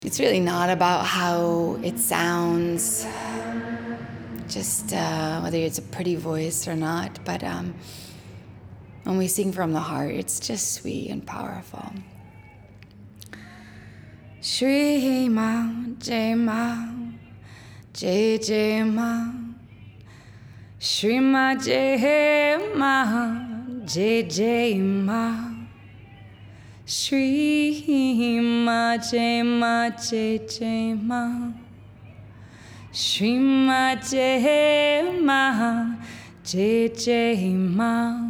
It's really not about how it sounds, just whether it's a pretty voice or not, but when we sing from the heart, it's just sweet and powerful. Shri Ma, Jai Ma, Jai Jai Ma, Shri Ma Jai Ma, Jai Jai Ma, Shri Ma Jai Ma, Jai Jai Ma, Shri Ma Jai Ma, Jai Jai Ma,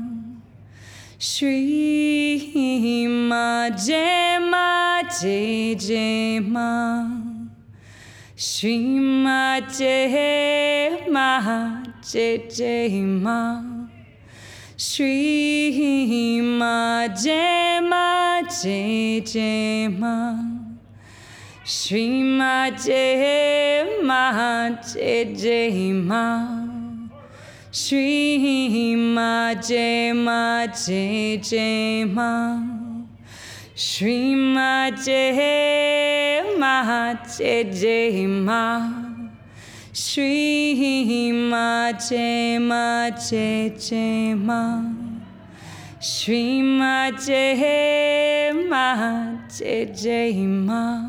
Shri Ma Jai Ma, Jai Jai Ma, Shri Ma Jai Ma, Jai Jai Ma, Shri Ma Jai Ma, Jai Jai Ma, Shri Ma Jai Ma, Jai Jai Ma, Shri Ma Jai Ma, Jai Jai Ma, Shri Ma Jai Ma, Jai Jai Ma, Shri Ma Jai Ma, Jai Jai Ma, Shri Ma Jai Ma, Jai Jai Ma.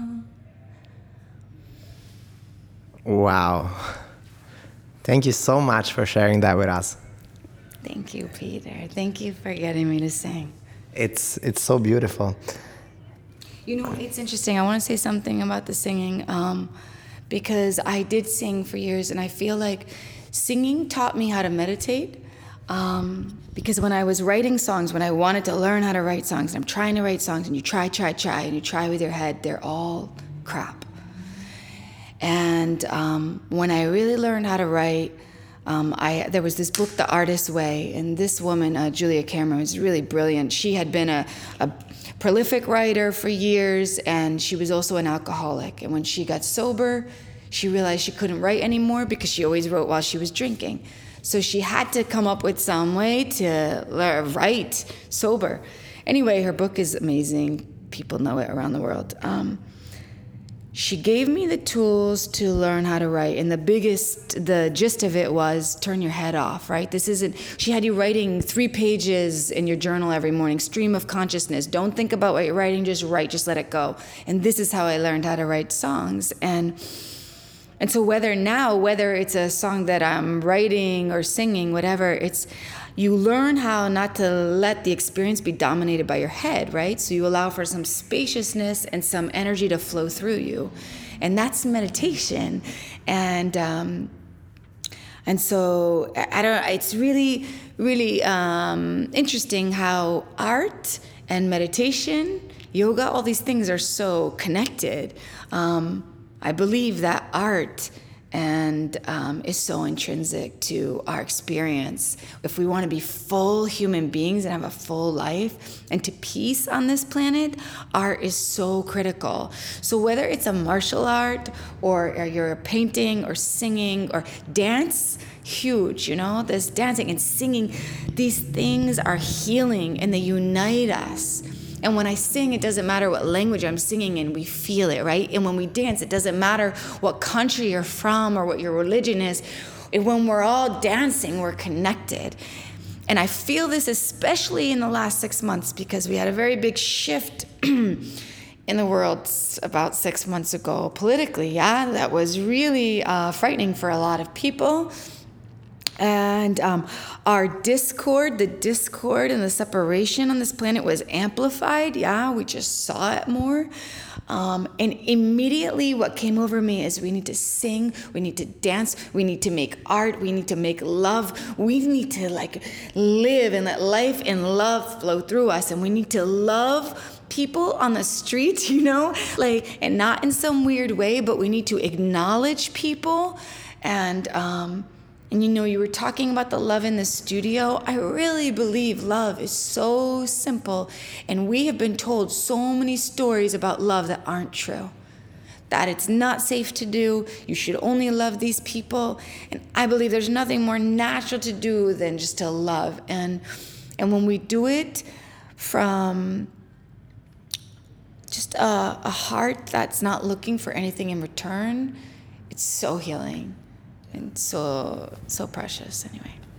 Wow. Thank you so much for sharing that with us. Thank you, Peter. Thank you for getting me to sing. It's so beautiful. You know, it's interesting. I want to say something about the singing because I did sing for years, and I feel like singing taught me how to meditate. Because when I was writing songs, when I wanted to learn how to write songs, and I'm trying to write songs, and you try, and you try with your head, they're all crap. And when I really learned how to write, there was this book, The Artist's Way, and this woman, Julia Cameron, was really brilliant. She had been a prolific writer for years, and she was also an alcoholic. And when she got sober, she realized she couldn't write anymore because she always wrote while she was drinking. So she had to come up with some way to write sober. Anyway, her book is amazing. People know it around the world. She gave me the tools to learn how to write, and the gist of it was turn your head off, right? She had you writing 3 pages in your journal every morning, stream of consciousness. Don't think about what you're writing, just write, just let it go. And this is how I learned how to write songs. And so whether it's a song that I'm writing or singing, whatever, you learn how not to let the experience be dominated by your head, right? So you allow for some spaciousness and some energy to flow through you. And that's meditation. And so it's really, really interesting how art and meditation, yoga, all these things are so connected. I believe that art is so intrinsic to our experience. If we want to be full human beings and have a full life and to peace on this planet, art is so critical. So whether it's a martial art or you're painting or singing or dance, huge, this dancing and singing, these things are healing and they unite us. And when I sing, it doesn't matter what language I'm singing in, we feel it, right? And when we dance, it doesn't matter what country you're from or what your religion is. When we're all dancing, we're connected. And I feel this especially in the last 6 months because we had a very big shift in the world about 6 months ago politically, that was really frightening for a lot of people. And our discord and the separation on this planet was amplified. We just saw it more. And immediately what came over me is we need to sing, we need to dance, we need to make art, we need to make love. We need to live and let life and love flow through us. And we need to love people on the street, and not in some weird way, but we need to acknowledge people. And you were talking about the love in the studio. I really believe love is so simple. And we have been told so many stories about love that aren't true. That it's not safe to do. You should only love these people. And I believe there's nothing more natural to do than just to love. And when we do it from just a heart that's not looking for anything in return, it's so healing and so precious anyway.